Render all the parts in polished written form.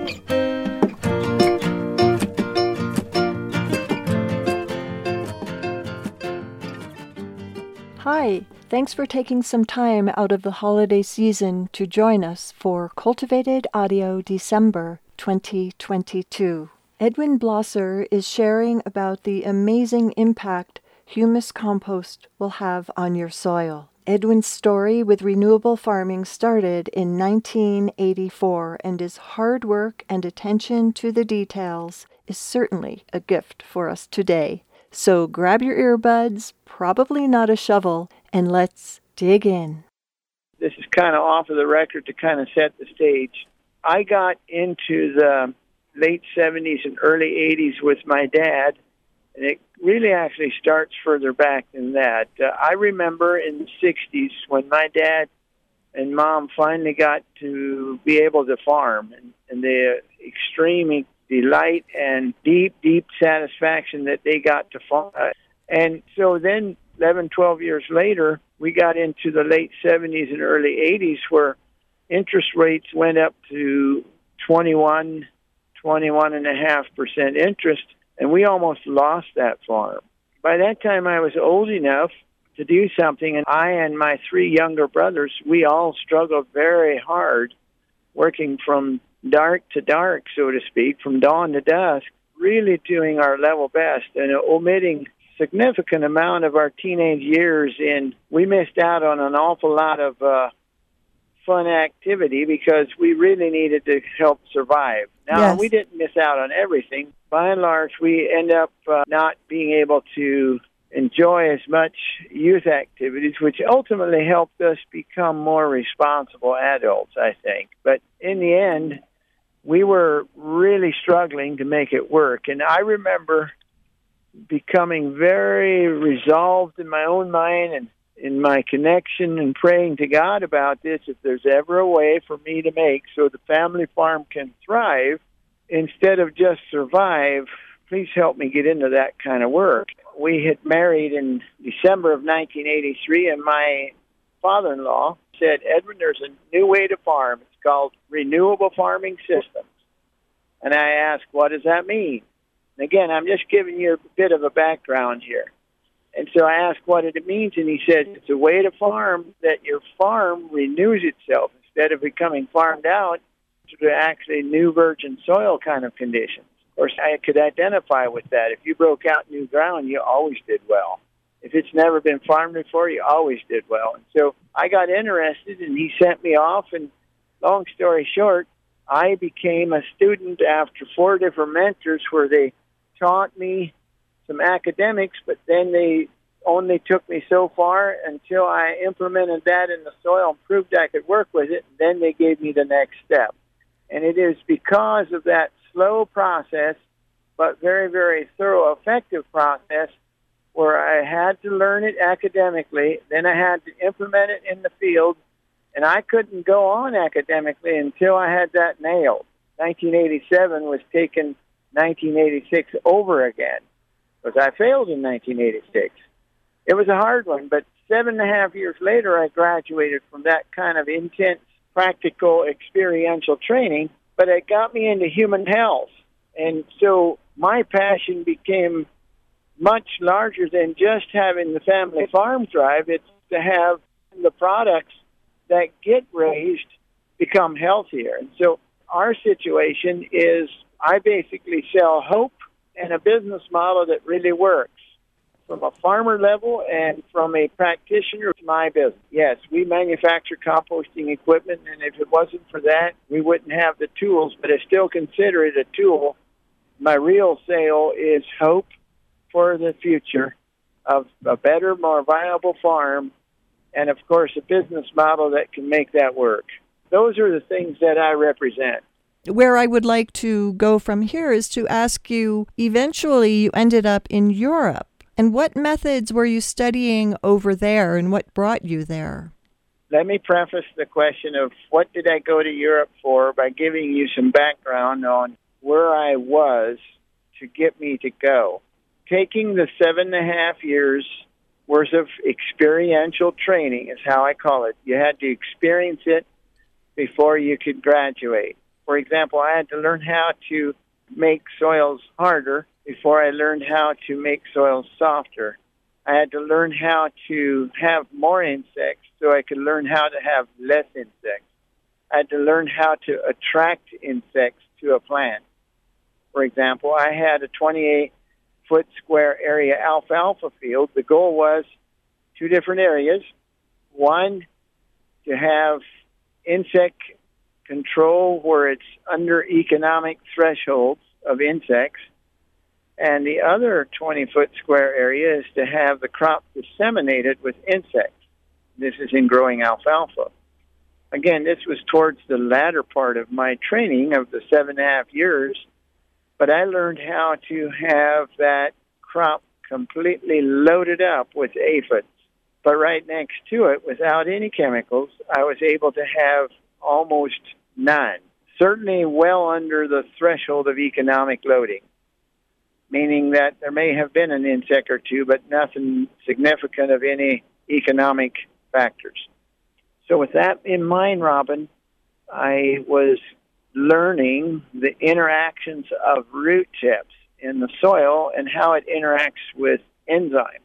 Hi, thanks for taking some time out of the holiday season to join us for Cultivated Audio December 2022. Edwin Blosser is sharing about the amazing impact humus compost will have on your soil. Edwin's story with renewable farming started in 1984, and his hard work and attention to the details is certainly a gift for us today. So grab your earbuds, probably not a shovel, and let's dig in. This is kind of off of the record to kind of set the stage. I got into the late 70s and early 80s with my dad, and it really actually starts further back than that. I remember in the 60s when my dad and mom finally got to be able to farm, and the extreme delight and deep satisfaction that they got to farm. And so then 11, 12 years later, we got into the late 70s and early 80s where interest rates went up to 21.5% interest, and we almost lost that farm. By that time, I was old enough to do something, and I and my three younger brothers, we all struggled very hard working from dark to dark, so to speak, from dawn to dusk, really doing our level best and omitting significant amount of our teenage years in. We missed out on an awful lot of fun activity because we really needed to help survive. Now, Yes. We didn't miss out on everything. By and large, we end up not being able to enjoy as much youth activities, which ultimately helped us become more responsible adults, I think. But in the end, we were really struggling to make it work. And I remember becoming very resolved in my own mind and in my connection and praying to God about this. If there's ever a way for me to make so the family farm can thrive instead of just survive, please help me get into that kind of work. We had married in December of 1983, and my father-in-law said, Edwin, there's a new way to farm. It's called renewable farming systems. And I asked, what does that mean? And again, I'm just giving you a bit of a background here. And so I asked what it means, and he said, it's a way to farm that your farm renews itself instead of becoming farmed out to actually new virgin soil kind of conditions. Of course, I could identify with that. If you broke out new ground, you always did well. If it's never been farmed before, you always did well. And so I got interested, and he sent me off, and long story short, I became a student after 4 different mentors where they taught me some academics, but then they only took me so far until I implemented that in the soil and proved I could work with it. And then they gave me the next step. And it is because of that slow process, but very, very thorough, effective process, where I had to learn it academically, then I had to implement it in the field, and I couldn't go on academically until I had that nailed. 1987 was taken 1986 over again, because I failed in 1986. It was a hard one, but 7.5 years later, I graduated from that kind of intense, practical, experiential training, but it got me into human health. And so my passion became much larger than just having the family farm thrive. It's to have the products that get raised become healthier. And so our situation is I basically sell hope and a business model that really works from a farmer level and from a practitioner to my business. Yes, we manufacture composting equipment, and if it wasn't for that, we wouldn't have the tools, but I still consider it a tool. My real sale is hope for the future of a better, more viable farm, and of course a business model that can make that work. Those are the things that I represent. Where I would like to go from here is to ask you, eventually you ended up in Europe. And what methods were you studying over there, and what brought you there? Let me preface the question of what did I go to Europe for by giving you some background on where I was to get me to go. Taking the 7.5 years worth of experiential training is how I call it. You had to experience it before you could graduate. For example, I had to learn how to make soils harder before I learned how to make soils softer. I had to learn how to have more insects so I could learn how to have less insects. I had to learn how to attract insects to a plant. For example, I had a 28-foot square area alfalfa field. The goal was two different areas. One, to have insect control where it's under economic thresholds of insects. And the other 20-foot square area is to have the crop disseminated with insects. This is in growing alfalfa. Again, this was towards the latter part of my training of the 7.5 years, but I learned how to have that crop completely loaded up with aphids. But right next to it, without any chemicals, I was able to have almost none. Certainly well under the threshold of economic loading, meaning that there may have been an insect or two, but nothing significant of any economic factors. So with that in mind, Robin, I was learning the interactions of root tips in the soil and how it interacts with enzymes.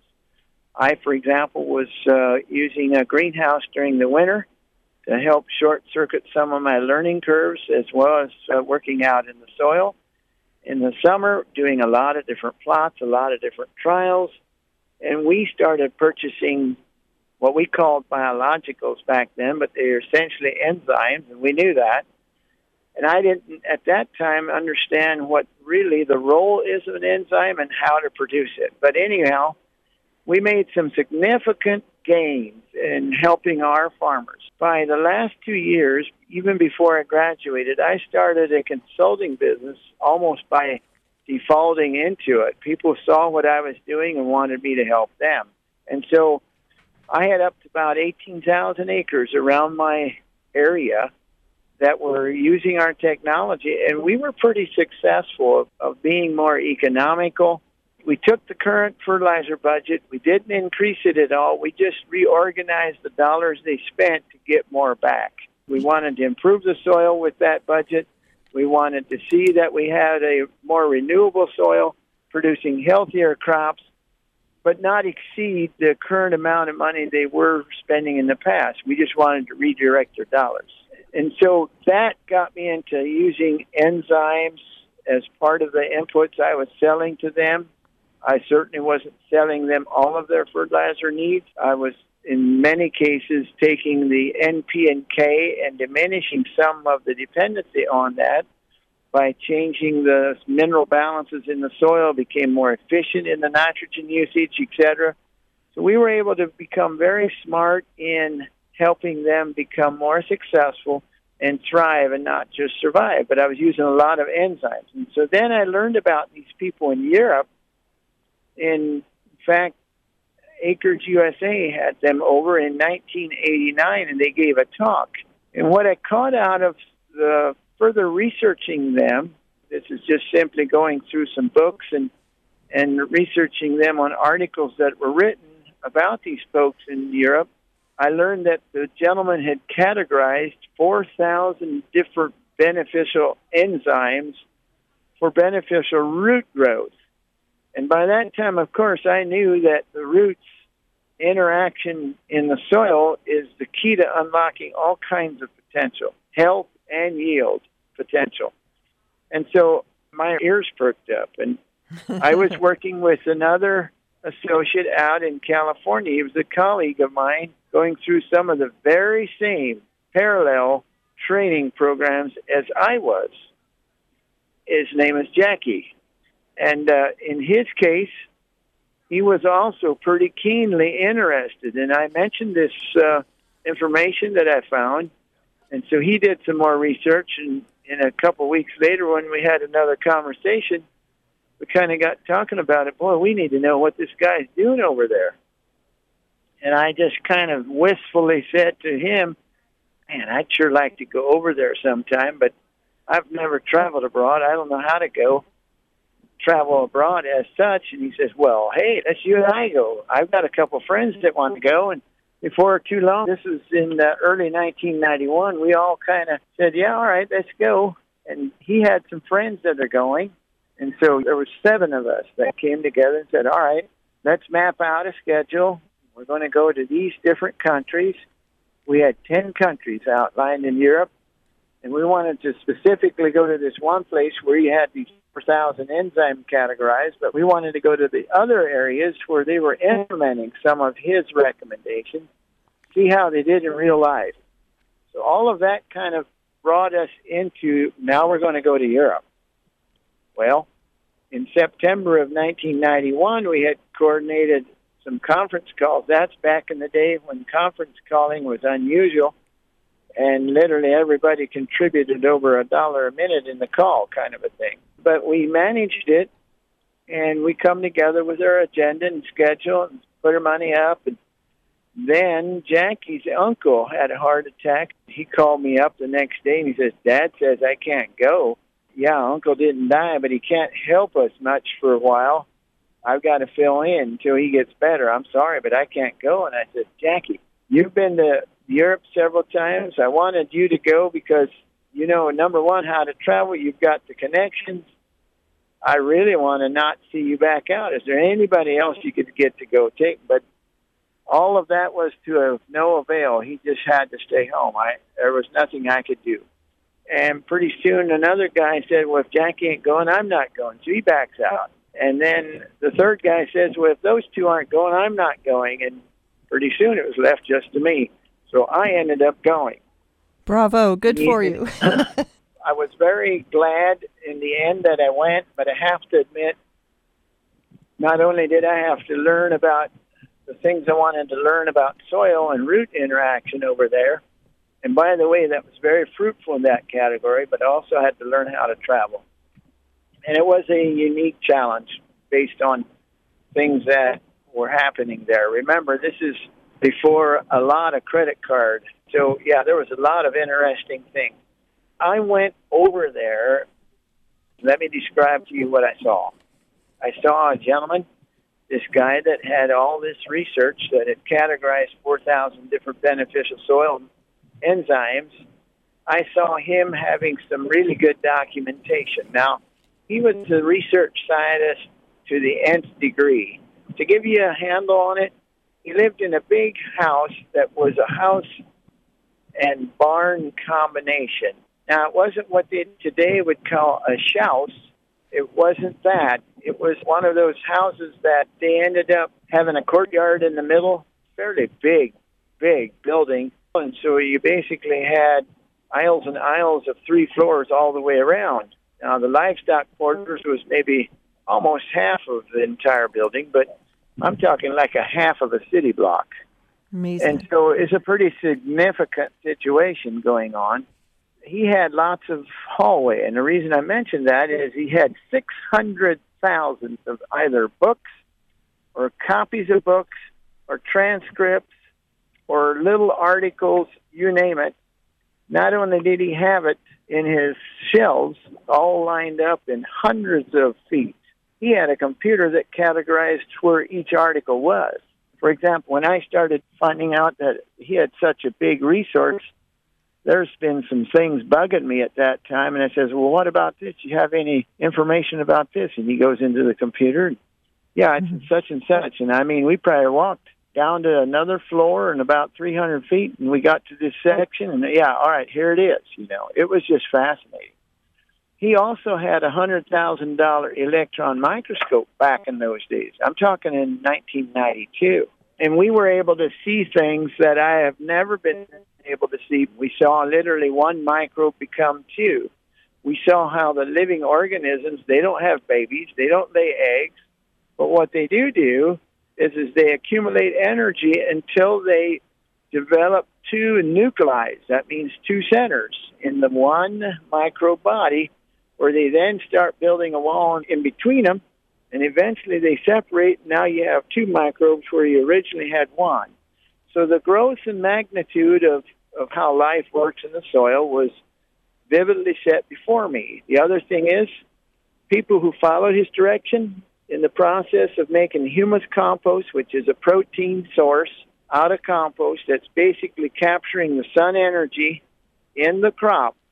I, for example, was using a greenhouse during the winter to help short-circuit some of my learning curves, as well as working out in the soil. In the summer, doing a lot of different plots, a lot of different trials, and we started purchasing what we called biologicals back then, but they are essentially enzymes, and we knew that. And I didn't, at that time, understand what really the role is of an enzyme and how to produce it. But anyhow, we made some significant gains in helping our farmers. By the last 2 years, even before I graduated, I started a consulting business almost by defaulting into it. People saw what I was doing and wanted me to help them. And so I had up to about 18,000 acres around my area that were using our technology, and we were pretty successful of being more economical. We took the current fertilizer budget. We didn't increase it at all. We just reorganized the dollars they spent to get more back. We wanted to improve the soil with that budget. We wanted to see that we had a more renewable soil, producing healthier crops, but not exceed the current amount of money they were spending in the past. We just wanted to redirect their dollars. And so that got me into using enzymes as part of the inputs I was selling to them. I certainly wasn't selling them all of their fertilizer needs. I was, in many cases, taking the NP and K and diminishing some of the dependency on that by changing the mineral balances in the soil, became more efficient in the nitrogen usage, etc. So we were able to become very smart in helping them become more successful and thrive and not just survive. But I was using a lot of enzymes. And so then I learned about these people in Europe. In fact, Acres USA had them over in 1989, and they gave a talk. And what I caught out of the further researching them, this is just simply going through some books and researching them on articles that were written about these folks in Europe, I learned that the gentleman had categorized 4,000 different beneficial enzymes for beneficial root growth. And by that time, of course, I knew that the roots interaction in the soil is the key to unlocking all kinds of potential, health and yield potential. And so my ears perked up, and I was working with another associate out in California. He was a colleague of mine going through some of the very same parallel training programs as I was. His name is Jackie. And in his case, he was also pretty keenly interested. And I mentioned this information that I found. And so he did some more research. And a couple of weeks later, when we had another conversation, we kind of got talking about it. Boy, we need to know what this guy's doing over there. And I just kind of wistfully said to him, man, I'd sure like to go over there sometime, but I've never traveled abroad. I don't know how to go travel abroad as such. And he says, well, hey, let's you and I go. I've got a couple of friends that want to go. And before too long, this was in early 1991, we all kind of said, yeah, all right, let's go. And he had some friends that are going. And so there were 7 of us that came together and said, all right, let's map out a schedule. We're going to go to these different countries. We had 10 countries outlined in Europe. And we wanted to specifically go to this one place where you had these 4,000 enzymes categorized, but we wanted to go to the other areas where they were implementing some of his recommendations, see how they did in real life. So all of that kind of brought us into, now we're going to go to Europe. Well, in September of 1991, we had coordinated some conference calls. That's back in the day when conference calling was unusual. And literally everybody contributed over $1 a minute in the call, kind of a thing. But we managed it, and we come together with our agenda and schedule and put our money up. And then Jackie's uncle had a heart attack. He called me up the next day, and he says, Dad says I can't go. Yeah, Uncle didn't die, but he can't help us much for a while. I've got to fill in until he gets better. I'm sorry, but I can't go. And I said, Jackie, you've been to Europe several times. I wanted you to go because you know, number one, how to travel. You've got the connections. I really want to not see you back out. Is there anybody else you could get to go take? But all of that was to no avail. He just had to stay home. There was nothing I could do. And pretty soon another guy said, well, if Jackie ain't going, I'm not going. So he backs out. And then the third guy says, well, if those two aren't going, I'm not going. And pretty soon it was left just to me. So I ended up going. Bravo. Good for you. I was very glad in the end that I went, but I have to admit, not only did I have to learn about the things I wanted to learn about soil and root interaction over there, and by the way, that was very fruitful in that category, but I also had to learn how to travel. And it was a unique challenge based on things that were happening there. Remember, this is before a lot of credit cards. So, yeah, there was a lot of interesting things. I went over there. Let me describe to you what I saw. I saw a gentleman, this guy that had all this research that had categorized 4,000 different beneficial soil enzymes. I saw him having some really good documentation. Now, he was a research scientist to the nth degree. To give you a handle on it, he lived in a big house that was a house and barn combination. Now, it wasn't what they today would call a shouse. It wasn't that. It was one of those houses that they ended up having a courtyard in the middle, fairly big building. And so you basically had aisles and aisles of 3 floors all the way around. Now, the livestock quarters was maybe almost half of the entire building, but I'm talking like a half of a city block. Amazing. And so it's a pretty significant situation going on. He had lots of hallway, and the reason I mention that is he had 600,000 of either books or copies of books or transcripts or little articles, you name it. Not only did he have it in his shelves, all lined up in hundreds of feet, he had a computer that categorized where each article was. For example, when I started finding out that he had such a big resource, there's been some things bugging me at that time, and I says, well, what about this? Do you have any information about this? And he goes into the computer, and, yeah, it's such and such. And, I mean, we probably walked down to another floor and about 300 feet, and we got to this section, and, yeah, all right, here it is. You know, it was just fascinating. He also had a $100,000 electron microscope back in those days. I'm talking in 1992. And we were able to see things that I have never been able to see. We saw literally one microbe become 2. We saw how the living organisms, they don't have babies, they don't lay eggs, but what they do is they accumulate energy until they develop 2 nuclei. That means 2 centers in the one microbe body, where they then start building a wall in between them, and eventually they separate. Now you have 2 microbes where you originally had 1. So the growth and magnitude of how life works in the soil was vividly set before me. The other thing is, people who followed his direction in the process of making humus compost, which is a protein source out of compost that's basically capturing the sun energy in the crop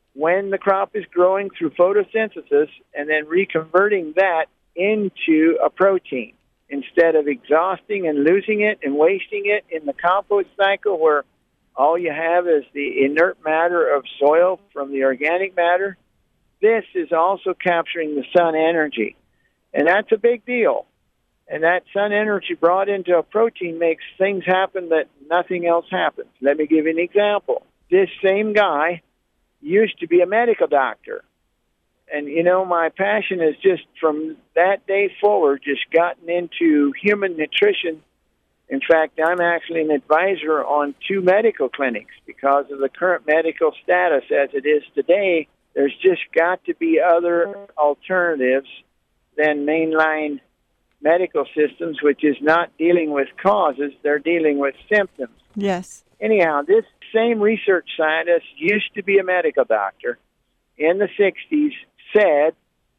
when the crop is growing through photosynthesis and then reconverting that into a protein instead of exhausting and losing it and wasting it in the compost cycle where all you have is the inert matter of soil from the organic matter. This is also capturing the sun energy, and that's a big deal. And that sun energy brought into a protein makes things happen that nothing else happens. Let me give you an example. This same guy used to be a medical doctor. And, you know, my passion has just from that day forward just gotten into human nutrition. In fact, I'm actually an advisor on 2 medical clinics because of the current medical status as it is today. There's just got to be other alternatives than mainline medical systems, which is not dealing with causes, they're dealing with symptoms. Yes. Anyhow, this same research scientist used to be a medical doctor in the 60s, said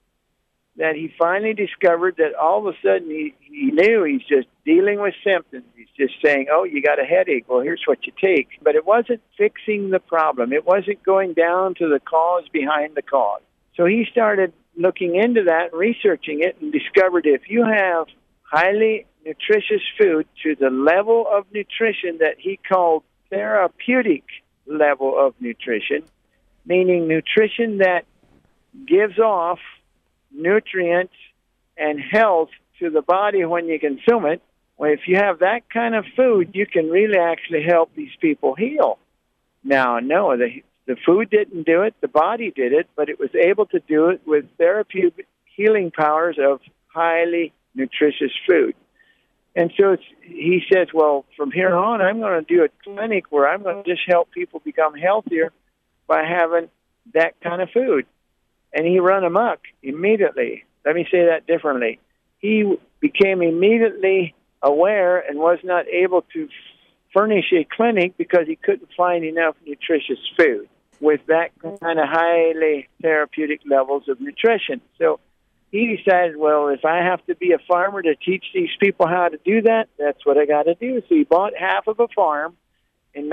that he finally discovered that all of a sudden he knew he's just dealing with symptoms. He's just saying, oh, you got a headache. Well, here's what you take. But it wasn't fixing the problem. It wasn't going down to the cause behind the cause. So he started looking into that and researching it and discovered if you have highly nutritious food to the level of nutrition that he called therapeutic level of nutrition, meaning nutrition that gives off nutrients and health to the body when you consume it. Well, if you have that kind of food, you can really actually help these people heal. Now, no, the food didn't do it, the body did it, but it was able to do it with therapeutic healing powers of highly nutritious food. And so he says, well, from here on, I'm going to do a clinic where I'm going to just help people become healthier by having that kind of food. And he ran amok immediately. Let me say that differently. He became immediately aware and was not able to furnish a clinic because he couldn't find enough nutritious food with that kind of highly therapeutic levels of nutrition. So he decided, well, if I have to be a farmer to teach these people how to do that, that's what I got to do. So he bought half of a farm in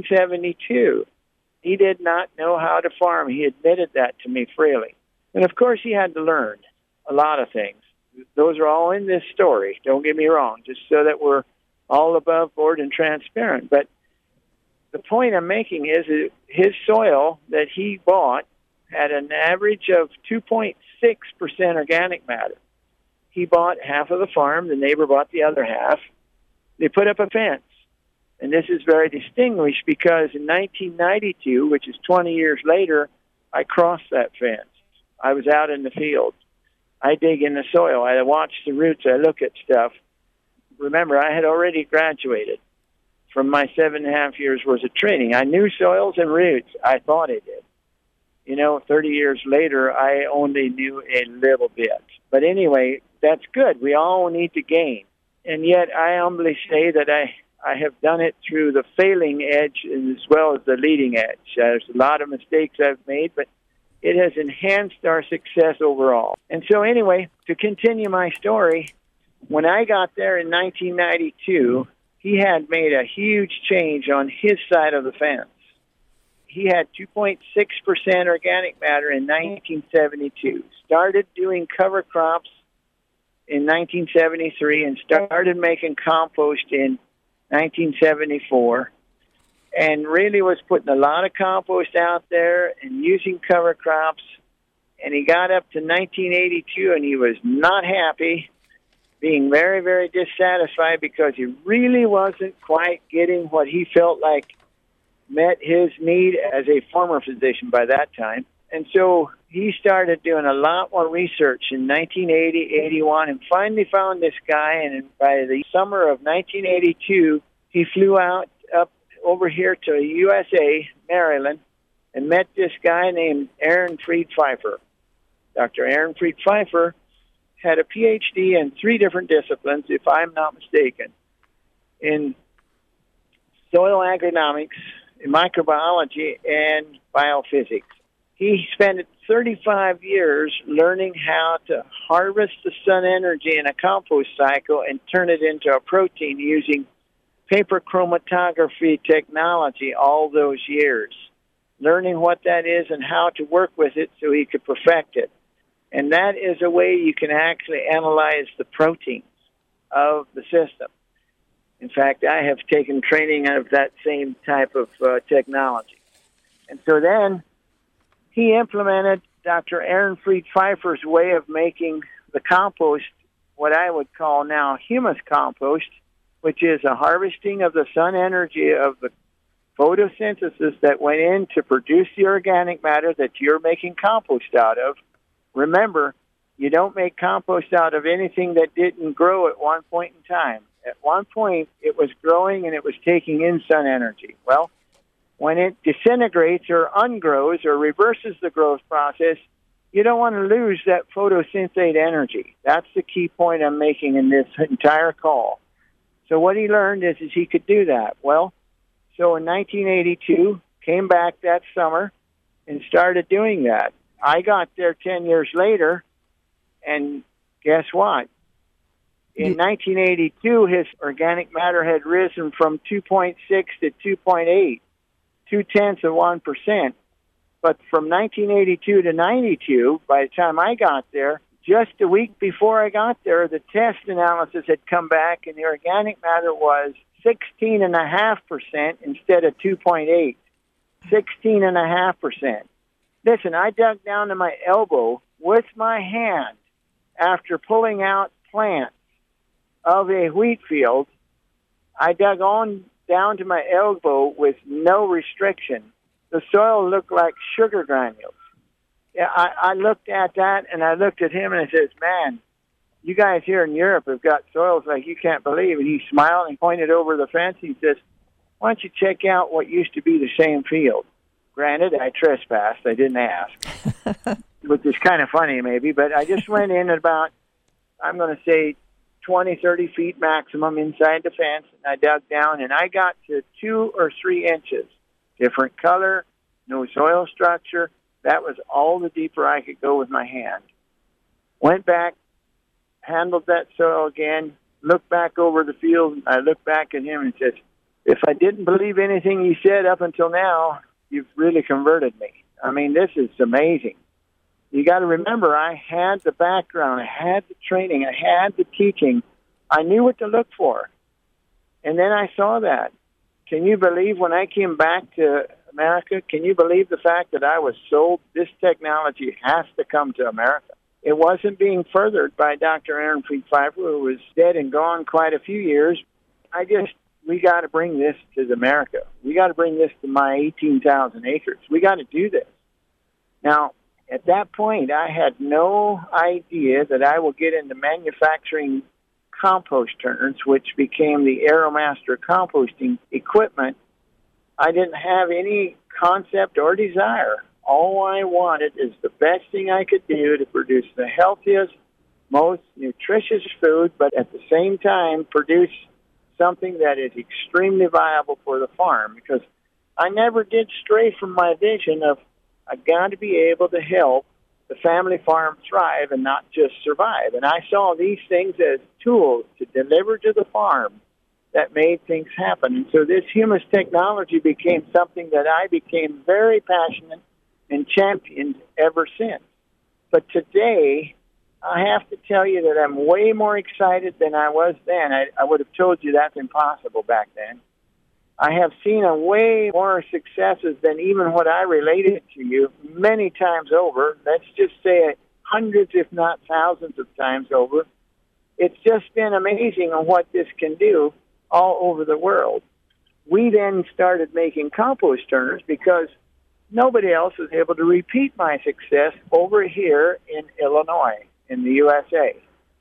1972. He did not know how to farm. He admitted that to me freely. And, of course, he had to learn a lot of things. Those are all in this story. Don't get me wrong, just so that we're all above board and transparent. But the point I'm making is that his soil that he bought had an average of 2.6% organic matter. He bought half of the farm. The neighbor bought the other half. They put up a fence. And this is very distinguished because in 1992, which is 20 years later, I crossed that fence. I was out in the field. I dig in the soil. I watch the roots. I look at stuff. Remember, I had already graduated from my 7.5 years worth of training. I knew soils and roots. I thought I did. You know, 30 years later, I only knew a little bit. But anyway, that's good. We all need to gain. And yet I humbly say that I have done it through the failing edge as well as the leading edge. There's a lot of mistakes I've made, but it has enhanced our success overall. And so anyway, to continue my story, when I got there in 1992, he had made a huge change on his side of the fence. He had 2.6% organic matter in 1972, started doing cover crops in 1973, and started making compost in 1974, and really was putting a lot of compost out there and using cover crops. And he got up to 1982, and he was not happy, being very, very dissatisfied because he really wasn't quite getting what he felt like met his need as a former physician by that time. And so he started doing a lot more research in 1980, 81, and finally found this guy. And by the summer of 1982, he flew out up over here to USA, Maryland, and met this guy named Aaron Fried Pfeiffer. Dr. Aaron Fried Pfeiffer had a PhD in 3 different disciplines, if I'm not mistaken, in soil agronomics, in microbiology, and biophysics. He spent 35 years learning how to harvest the sun energy in a compost cycle and turn it into a protein using paper chromatography technology all those years. learning what that is and how to work with it so he could perfect it. And that is a way you can actually analyze the proteins of the system. In fact, I have taken training of that same type of technology. And so then he implemented Dr. Ehrenfried Pfeiffer's way of making the compost, what I would call now humus compost, which is a harvesting of the sun energy of the photosynthesis that went in to produce the organic matter that you're making compost out of. Remember, you don't make compost out of anything that didn't grow at one point in time. At one point, it was growing and it was taking in sun energy. Well, when it disintegrates or ungrows or reverses the growth process, you don't want to lose that photosynthate energy. That's the key point I'm making in this entire call. So what he learned is he could do that. Well, so in 1982, came back that summer and started doing that. I got there 10 years later, and guess what? In 1982, his organic matter had risen from 2.6 to 2.8, 0.2%. But from 1982 to 92, by the time I got there, just a week before I got there, the test analysis had come back, and the organic matter was 16.5% instead of 2.8, 16.5%. Listen, I dug down to my elbow with my hand after pulling out plants of a wheat field. I dug on down to my elbow with no restriction. The soil looked like sugar granules. Yeah, I looked at that, and I looked at him, and I said, man, you guys here in Europe have got soils like you can't believe. And he smiled and pointed over the fence. He says, why don't you check out what used to be the same field? Granted, I trespassed. I didn't ask, which is kind of funny maybe, but I just went in at about, I'm going to say, 20, 30 feet maximum inside the fence, and I dug down, and I got to 2 or 3 inches. Different color, no soil structure. That was all the deeper I could go with my hand. Went back, handled that soil again, looked back over the field, and I looked back at him and said, if I didn't believe anything you said up until now, you've really converted me. I mean, this is amazing. You got to remember, I had the background, I had the training, I had the teaching. I knew what to look for. And then I saw that. Can you believe when I came back to America, can you believe the fact that I was sold this technology has to come to America? It wasn't being furthered by Dr. Ehrenfried Pfeiffer, who was dead and gone quite a few years. We got to bring this to America. We got to bring this to my 18,000 acres. We got to do this. Now, at that point, I had no idea that I will get into manufacturing compost turners, which became the AeroMaster composting equipment. I didn't have any concept or desire. All I wanted is the best thing I could do to produce the healthiest, most nutritious food, but at the same time produce something that is extremely viable for the farm, because I never did stray from my vision of I got to be able to help the family farm thrive and not just survive. And I saw these things as tools to deliver to the farm that made things happen. And so this humus technology became something that I became very passionate and championed ever since. But today, I have to tell you that I'm way more excited than I was then. I would have told you that's impossible back then. I have seen a way more successes than even what I related to you many times over. Let's just say hundreds, if not thousands of times over. It's just been amazing on what this can do all over the world. We then started making compost turners because nobody else was able to repeat my success over here in Illinois, in the USA.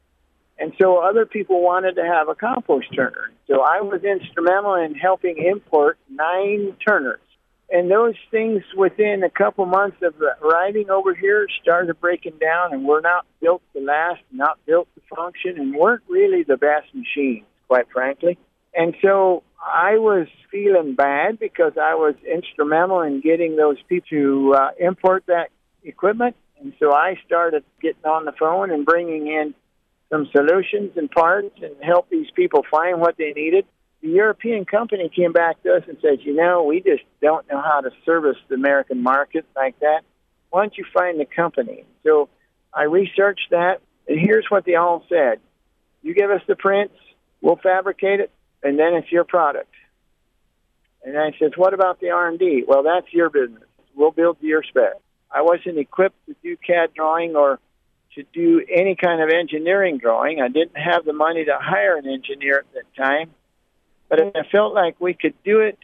And so other people wanted to have a compost turner. So I was instrumental in helping import 9 turners. And those things, within a couple months of arriving over here, started breaking down and were not built to last, not built to function, and weren't really the best machines, quite frankly. And so I was feeling bad because I was instrumental in getting those people to import that equipment. And so I started getting on the phone and bringing in some solutions and parts and help these people find what they needed. the European company came back to us and said, we just don't know how to service the American market like that. Why don't you find the company? So I researched that, and here's what they all said. You give us the prints, we'll fabricate it, and then it's your product. And I said, what about the R&D? Well, that's your business. We'll build to your spec. I wasn't equipped to do CAD drawing or to do any kind of engineering drawing. I didn't have the money to hire an engineer at that time. But I felt like we could do it,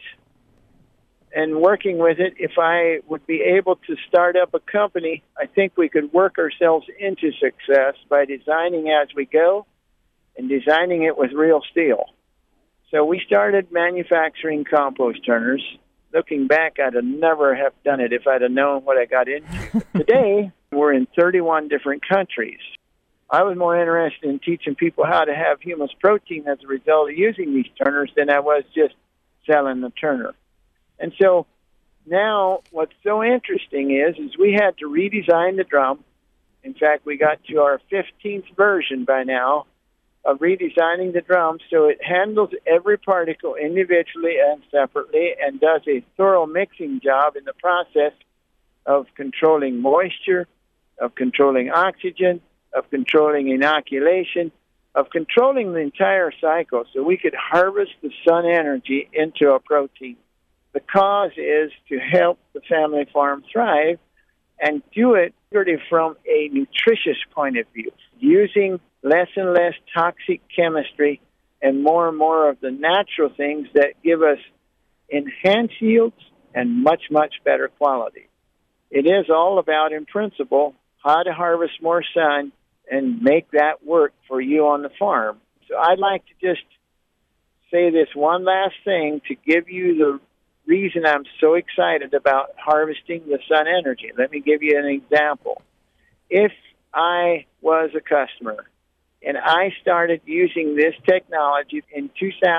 and working with it, if I would be able to start up a company, I think we could work ourselves into success by designing as we go and designing it with real steel. So we started manufacturing compost turners. Looking back, I'd have never have done it if I'd have known what I got into. Today, we're in 31 different countries. I was more interested in teaching people how to have humus protein as a result of using these turners than I was just selling the turner. And so now what's so interesting is we had to redesign the drum. In fact, we got to our 15th version by now of redesigning the drum so it handles every particle individually and separately and does a thorough mixing job in the process of controlling moisture, of controlling oxygen, of controlling inoculation, of controlling the entire cycle so we could harvest the sun energy into a protein. The cause is to help the family farm thrive and do it really from a nutritious point of view, using less and less toxic chemistry and more of the natural things that give us enhanced yields and much, much better quality. It is all about, in principle, how to harvest more sun and make that work for you on the farm. So I'd like to just say this one last thing to give you the reason I'm so excited about harvesting the sun energy. Let me give you an example. If I was a customer and I started using this technology in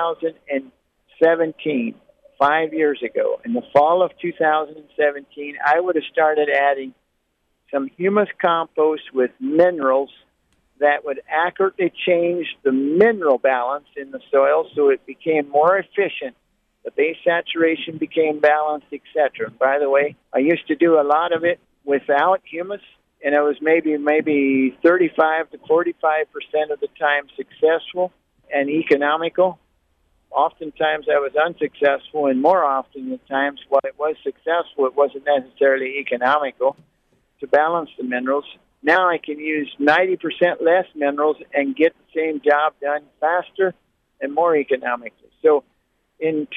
2017, 5 years ago, in the fall of 2017, I would have started adding some humus compost with minerals that would accurately change the mineral balance in the soil so it became more efficient. The base saturation became balanced, etc. By the way, I used to do a lot of it without humus, and it was maybe 35 to 45% of the time successful and economical. Oftentimes I was unsuccessful, and more often the times while it was successful, it wasn't necessarily economical to balance the minerals. Now I can use 90% less minerals and get the same job done faster and more economically. So in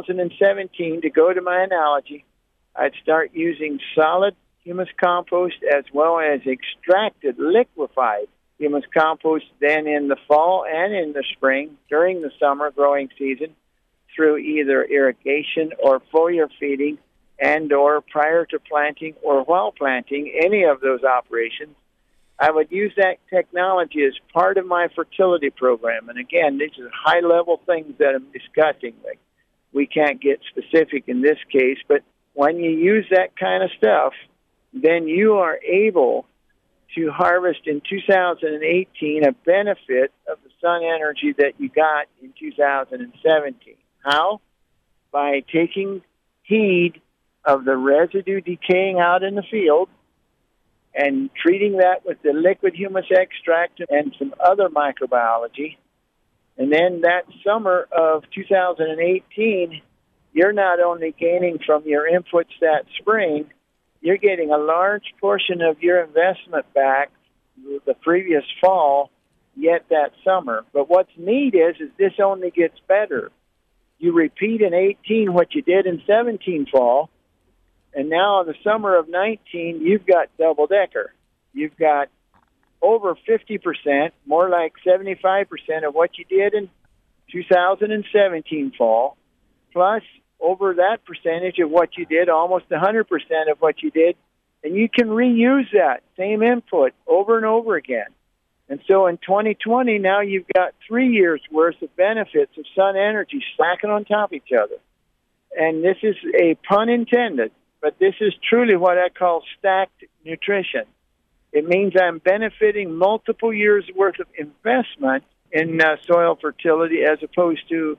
2017, to go to my analogy, I'd start using solid humus compost as well as extracted, liquefied humus compost then in the fall and in the spring during the summer growing season through either irrigation or foliar feeding and or prior to planting or while planting, any of those operations. I would use that technology as part of my fertility program. And again, these are high-level things that I'm discussing. Like, we can't get specific in this case, but when you use that kind of stuff, then you are able to harvest in 2018 a benefit of the sun energy that you got in 2017. How? By taking heed of the residue decaying out in the field and treating that with the liquid humus extract and some other microbiology. And then that summer of 2018, you're not only gaining from your inputs that spring, you're getting a large portion of your investment back the previous fall, yet that summer. But what's neat is this only gets better. You repeat in 18 what you did in 17 fall, and now in the summer of 19, you've got double-decker. You've got over 50%, more like 75% of what you did in 2017 fall, plus over that percentage of what you did, almost 100% of what you did, and you can reuse that same input over and over again. And so in 2020, now you've got 3 years' worth of benefits of sun energy stacking on top of each other. And this is a pun intended, but this is truly what I call stacked nutrition. It means I'm benefiting multiple years' worth of investment in soil fertility as opposed to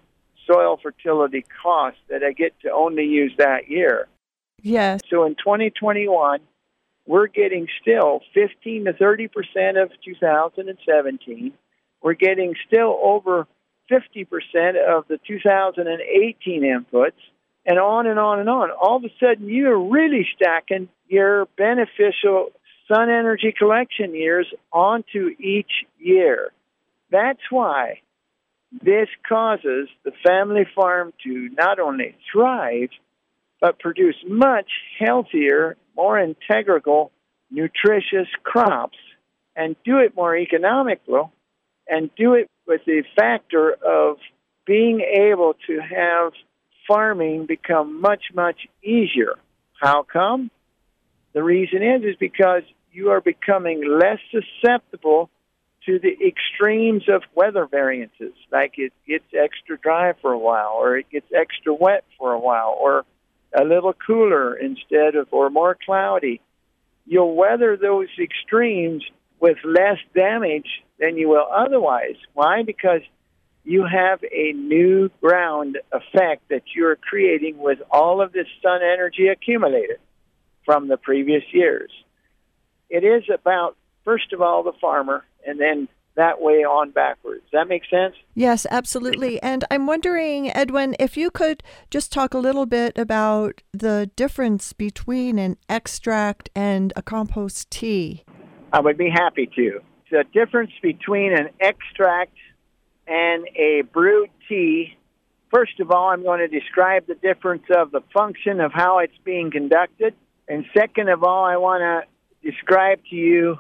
soil fertility cost that I get to only use that year. Yes. So in 2021, we're getting still 15 to 30% of 2017. We're getting still over 50% of the 2018 inputs, and on and on and on. All of a sudden, you're really stacking your beneficial sun energy collection years onto each year. That's why this causes the family farm to not only thrive, but produce much healthier, more integral, nutritious crops, and do it more economical, and do it with the factor of being able to have farming become much, much easier. How come? The reason is because you are becoming less susceptible to the extremes of weather variances, like it gets extra dry for a while, or it gets extra wet for a while, or a little cooler instead of, or more cloudy. You'll weather those extremes with less damage than you will otherwise. Why? Because you have a new ground effect that you're creating with all of this sun energy accumulated from the previous years. It is about, first of all, the farmer, and then that way on backwards. Does that make sense? Yes, absolutely. And I'm wondering, Edwin, if you could just talk a little bit about the difference between an extract and a compost tea. I would be happy to. The difference between an extract and a brewed tea, first of all, I'm going to describe the difference of the function of how it's being conducted. And second of all, I want to describe to you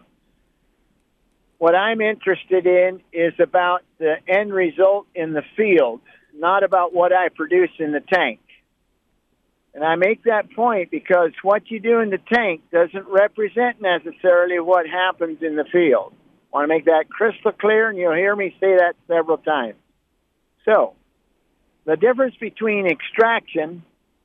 what I'm interested in is about the end result in the field, not about what I produce in the tank. And I make that point because what you do in the tank doesn't represent necessarily what happens in the field. I want to make that crystal clear, and you'll hear me say that several times. So, the difference between extraction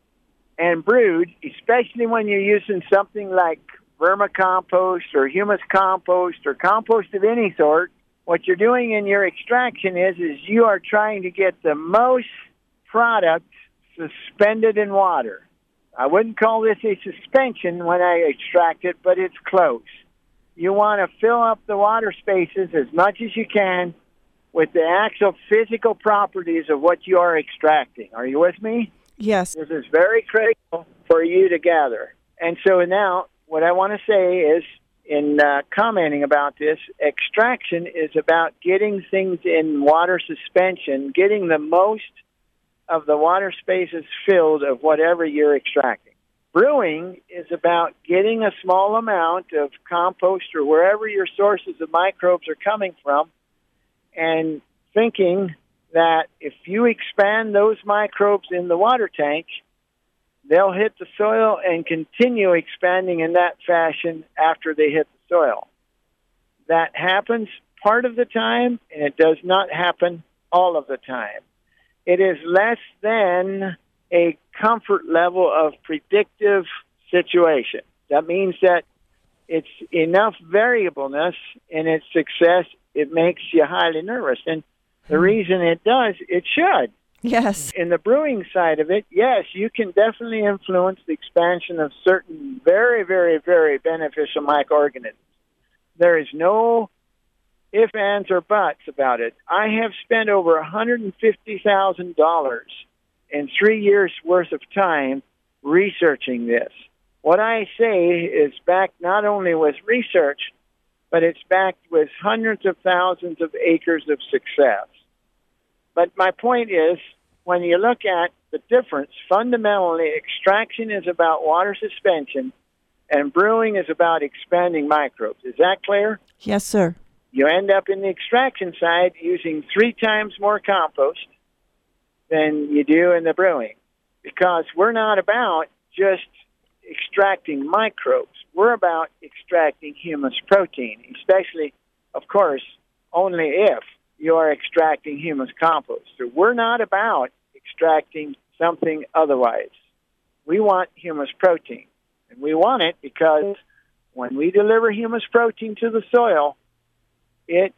and brewed, especially when you're using something like vermicompost or humus compost or compost of any sort, what you're doing in your extraction is you are trying to get the most product suspended in water. I wouldn't call this a suspension when I extract it, but it's close. You want to fill up the water spaces as much as you can with the actual physical properties of what you are extracting. Are you with me? Yes. This is very critical for you to gather. And so now, what I want to say is, in commenting about this, extraction is about getting things in water suspension, getting the most of the water spaces filled of whatever you're extracting. Brewing is about getting a small amount of compost or wherever your sources of microbes are coming from, and thinking that if you expand those microbes in the water tank, they'll hit the soil and continue expanding in that fashion after they hit the soil. That happens part of the time, and it does not happen all of the time. It is less than a comfort level of predictive situation. That means that it's enough variableness in its success, it makes you highly nervous. And the reason it does, it should. Yes. In the brewing side of it, yes, you can definitely influence the expansion of certain very, very, very beneficial microorganisms. There is no ifs, ands, or buts about it. I have spent over $150,000 in 3 years' worth of time researching this. What I say is backed not only with research, but it's backed with hundreds of thousands of acres of success. But my point is, when you look at the difference, fundamentally, extraction is about water suspension, and brewing is about expanding microbes. Is that clear? Yes, sir. You end up in the extraction side using 3 times more compost than you do in the brewing, because we're not about just extracting microbes. We're about extracting humus protein, especially, of course, only if you are extracting humus compost. So we're not about extracting something otherwise. We want humus protein. And we want it because when we deliver humus protein to the soil, it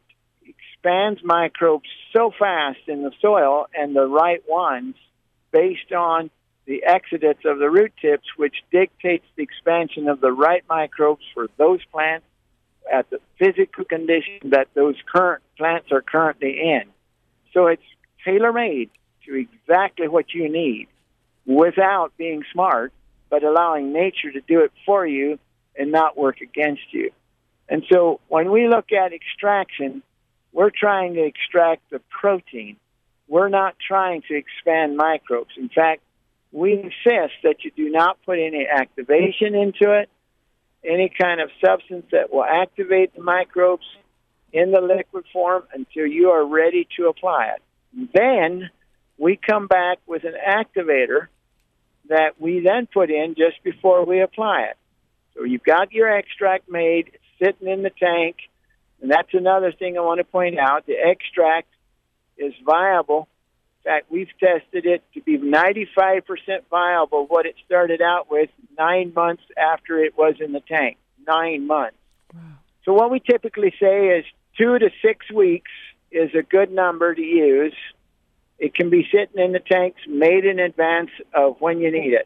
expands microbes so fast in the soil, and the right ones, based on the exudates of the root tips, which dictates the expansion of the right microbes for those plants at the physical condition that those current plants are currently in. So it's tailor-made to exactly what you need without being smart, but allowing nature to do it for you and not work against you. And so when we look at extraction, we're trying to extract the protein. We're not trying to expand microbes. In fact, we insist that you do not put any activation into it, any kind of substance that will activate the microbes in the liquid form until you are ready to apply it. Then we come back with an activator that we then put in just before we apply it. So you've got your extract made, it's sitting in the tank, and that's another thing I want to point out. The extract is viable. In fact, we've tested it to be 95% viable, what it started out with 9 months after it was in the tank. 9 months. Wow. So what we typically say is 2 to 6 weeks is a good number to use. It can be sitting in the tanks made in advance of when you need it,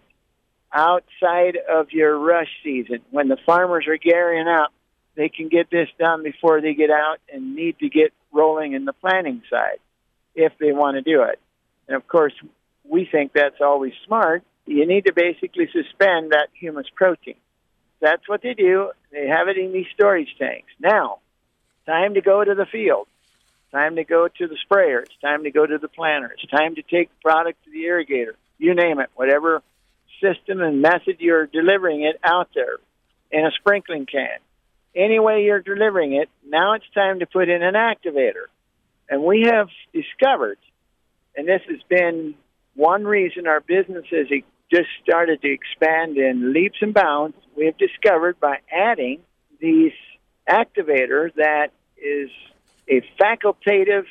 outside of your rush season. When the farmers are gearing up, they can get this done before they get out and need to get rolling in the planting side, if they want to do it. And, of course, we think that's always smart. You need to basically suspend that humus protein. That's what they do. They have it in these storage tanks. Now, time to go to the field. Time to go to the sprayer. It's time to go to the planter. It's time to take product to the irrigator. You name it, whatever system and method you're delivering it out there in a sprinkling can. Any way you're delivering it, now it's time to put in an activator. And we have discovered, and this has been one reason our business has just started to expand in leaps and bounds, we have discovered by adding these activators that is a facultative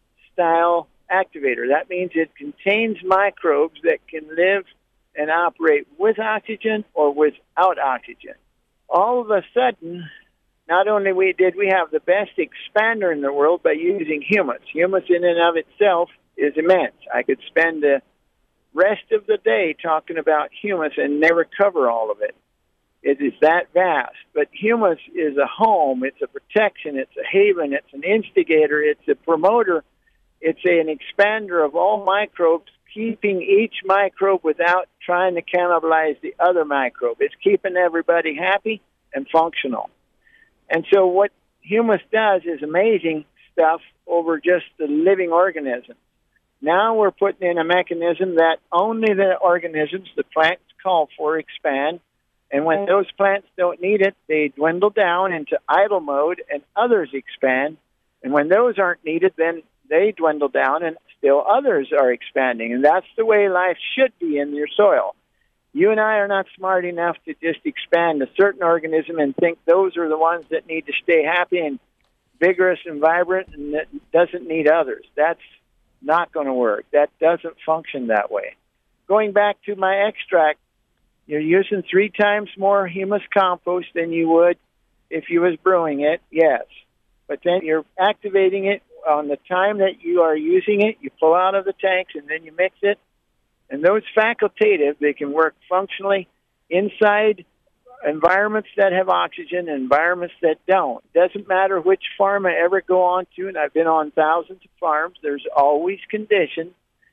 style activator. That means it contains microbes that can live and operate with oxygen or without oxygen. All of a sudden, not only did we have the best expander in the world by using humus. Humus in and of itself is immense. I could spend the rest of the day talking about humus and never cover all of it. It is that vast. But humus is a home, it's a protection, it's a haven, it's an instigator, it's a promoter, it's an expander of all microbes, keeping each microbe without trying to cannibalize the other microbe. It's keeping everybody happy and functional. And so what humus does is amazing stuff over just the living organism. Now we're putting in a mechanism that only the organisms the plants call for expand. And when those plants don't need it, they dwindle down into idle mode and others expand. And when those aren't needed, then they dwindle down and still others are expanding. And that's the way life should be in your soil. You and I are not smart enough to just expand a certain organism and think those are the ones that need to stay happy and vigorous and vibrant and that doesn't need others. That's not going to work. That doesn't function that way. Going back to my extract, you're using 3 times more humus compost than you would if you was brewing it, yes. But then you're activating it on the time that you are using it. You pull out of the tanks and then you mix it. And those facultative, they can work functionally inside environments that have oxygen and environments that don't. It doesn't matter which farm I ever go on to, and I've been on thousands of farms, there's always conditions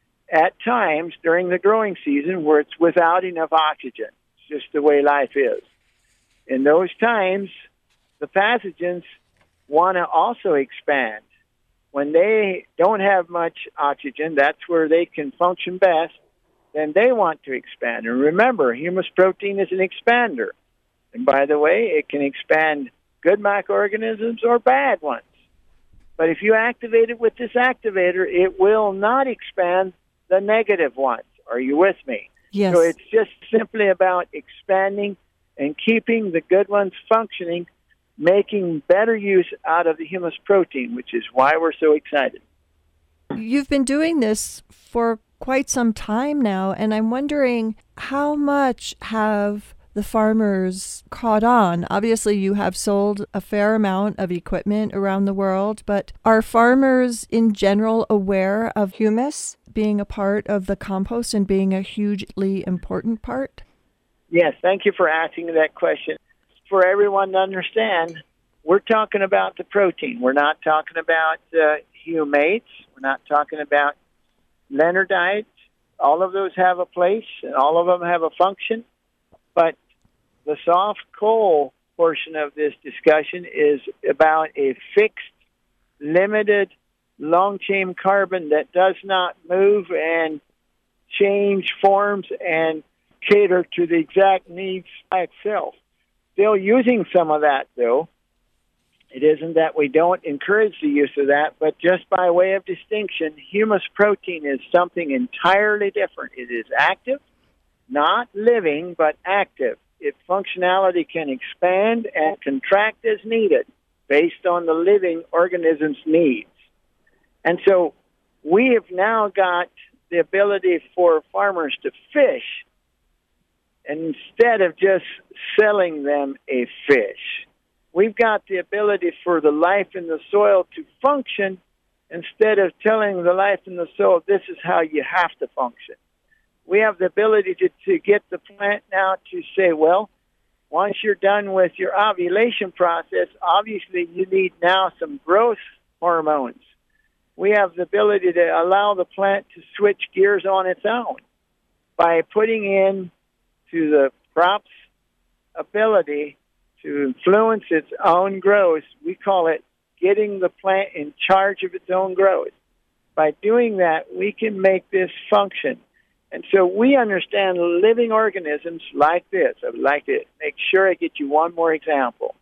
at times during the growing season where it's without enough oxygen. It's just the way life is. In those times, the pathogens want to also expand. When they don't have much oxygen, that's where they can function best, then they want to expand. And remember, humus protein is an expander. And by the way, it can expand good microorganisms or bad ones. But if you activate it with this activator, it will not expand the negative ones. Are you with me? Yes. So it's just simply about expanding and keeping the good ones functioning, making better use out of the humus protein, which is why we're so excited. You've been doing this for quite some time now, and I'm wondering how much have the farmers caught on? Obviously, you have sold a fair amount of equipment around the world, but are farmers in general aware of humus being a part of the compost and being a hugely important part? Yes, thank you for asking that question. For everyone to understand, we're talking about the protein. We're not talking about humates. We're not talking about leonardites. All of those have a place, and all of them have a function. But the soft coal portion of this discussion is about a fixed, limited, long-chain carbon that does not move and change forms and cater to the exact needs by itself. Still using some of that, though. It isn't that we don't encourage the use of that, but just by way of distinction, humus protein is something entirely different. It is active, not living, but active. Its functionality can expand and contract as needed based on the living organism's needs. And so we have now got the ability for farmers to fish instead of just selling them a fish. We've got the ability for the life in the soil to function instead of telling the life in the soil, this is how you have to function. We have the ability to get the plant now to say, well, once you're done with your ovulation process, obviously you need now some growth hormones. We have the ability to allow the plant to switch gears on its own by putting in to the crop's ability to influence its own growth. We call it getting the plant in charge of its own growth. By doing that, we can make this function. And so we understand living organisms like this. I would like to make sure I get you one more example.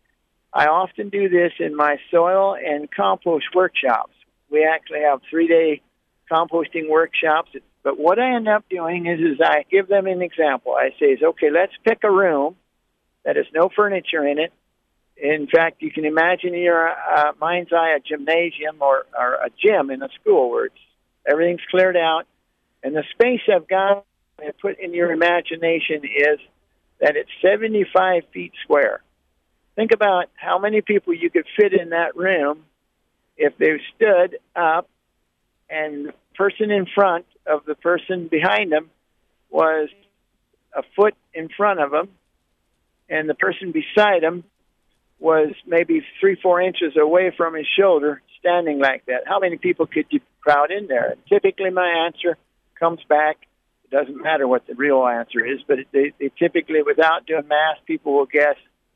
I often do this in my soil and compost workshops. We actually have 3-day composting workshops. But what I end up doing is I give them an example. I say, okay, let's pick a room that has no furniture in it. In fact, you can imagine in your mind's eye a gymnasium or a gym in a school where everything's cleared out. And the space I've got to put in your imagination is that it's 75 feet square. Think about how many people you could fit in that room if they stood up and the person in front of the person behind them was a foot in front of them, and the person beside him was maybe 3-4 inches away from his shoulder, standing like that. How many people could you crowd in there? And typically my answer comes back. It doesn't matter what the real answer is, but they typically, without doing math, people will guess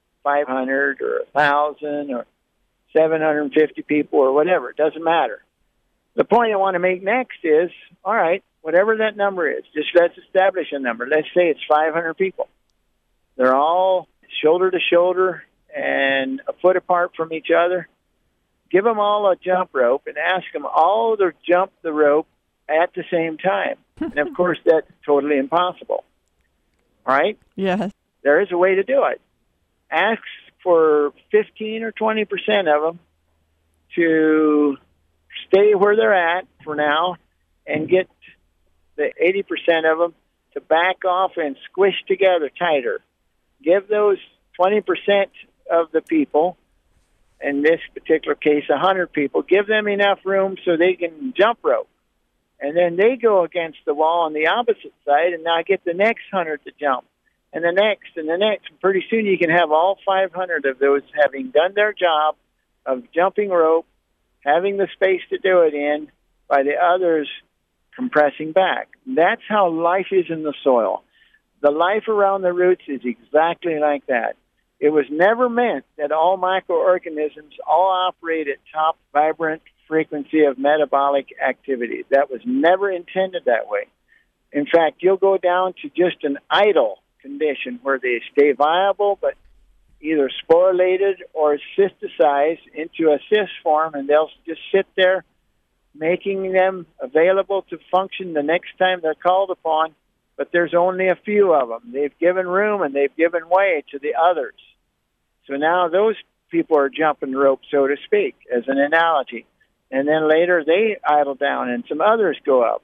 500 or 1,000 or 750 people or whatever. It doesn't matter. The point I want to make next is, all right, whatever that number is, just let's establish a number. Let's say it's 500 people. They're all shoulder to shoulder and a foot apart from each other. Give them all a jump rope and ask them all to jump the rope at the same time. And, of course, that's totally impossible. All right? Yes. There is a way to do it. Ask for 15 or 20% of them to stay where they're at for now and get the 80% of them to back off and squish together tighter. Give those 20% of the people, in this particular case 100 people, give them enough room so they can jump rope. And then they go against the wall on the opposite side, and now get the next 100 to jump, and the next, and the next. And pretty soon you can have all 500 of those having done their job of jumping rope, having the space to do it in, by the others compressing back. That's how life is in the soil. The life around the roots is exactly like that. It was never meant that all microorganisms all operate at top vibrant frequency of metabolic activity. That was never intended that way. In fact, you'll go down to just an idle condition where they stay viable but either sporulated or cysticized into a cyst form, and they'll just sit there making them available to function the next time they're called upon, but there's only a few of them. They've given room and they've given way to the others. So now those people are jumping rope, so to speak, as an analogy. And then later they idle down and some others go up.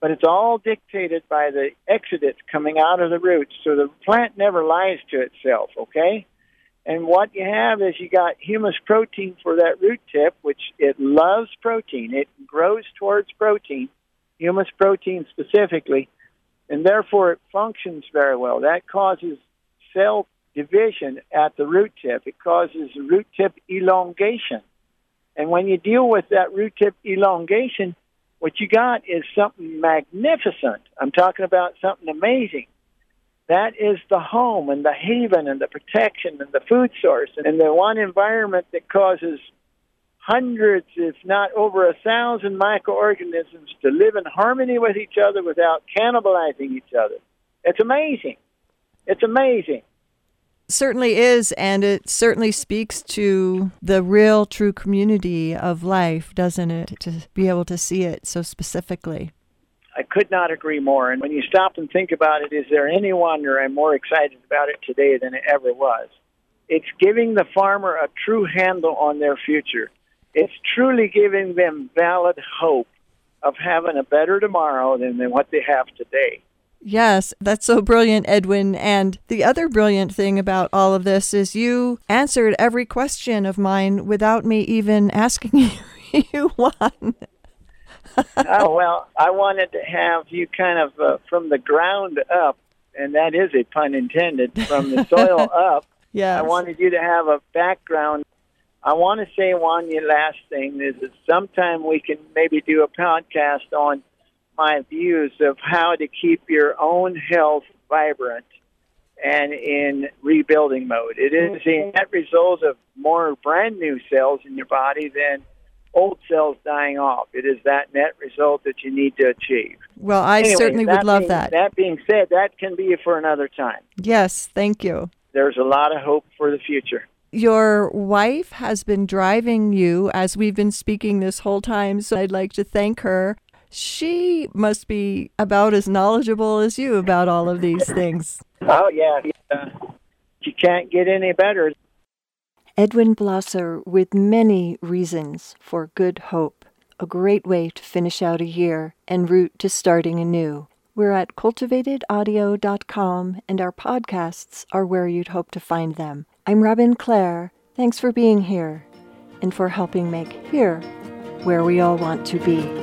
but it's all dictated by the exudates coming out of the roots. So the plant never lies to itself, okay? And what you have is you got humus protein for that root tip, which it loves protein. It grows towards protein, humus protein specifically, and therefore it functions very well. That causes cell division at the root tip. It causes root tip elongation. And when you deal with that root tip elongation, what you got is something magnificent. I'm talking about something amazing. That is the home and the haven and the protection and the food source and the one environment that causes hundreds, if not over 1,000 microorganisms to live in harmony with each other without cannibalizing each other. It's amazing. It's amazing. Certainly is, and it certainly speaks to the real, true community of life, doesn't it, to be able to see it so specifically. I could not agree more. And when you stop and think about it, is there any wonder I'm more excited about it today than it ever was? It's giving the farmer a true handle on their future. It's truly giving them valid hope of having a better tomorrow than what they have today. Yes, that's so brilliant, Edwin. And the other brilliant thing about all of this is you answered every question of mine without me even asking you one. Oh, well, I wanted to have you kind of from the ground up, and that is a pun intended, from the soil up. Yes. I wanted you to have a background. I want to say one last thing is that sometime we can maybe do a podcast on my views of how to keep your own health vibrant and in rebuilding mode. It is a net result of more brand new cells in your body than old cells dying off. It is that net result that you need to achieve. Well, I certainly would love that. That being said, that can be for another time. Yes, thank you. There's a lot of hope for the future. Your wife has been driving you as we've been speaking this whole time, so I'd like to thank her. She must be about as knowledgeable as you about all of these things. Oh, yeah. You can't get any better. Edwin Blosser with many reasons for good hope. A great way to finish out a year en route to starting anew. We're at cultivatedaudio.com, and our podcasts are where you'd hope to find them. I'm Robin Clare. Thanks for being here and for helping make here where we all want to be.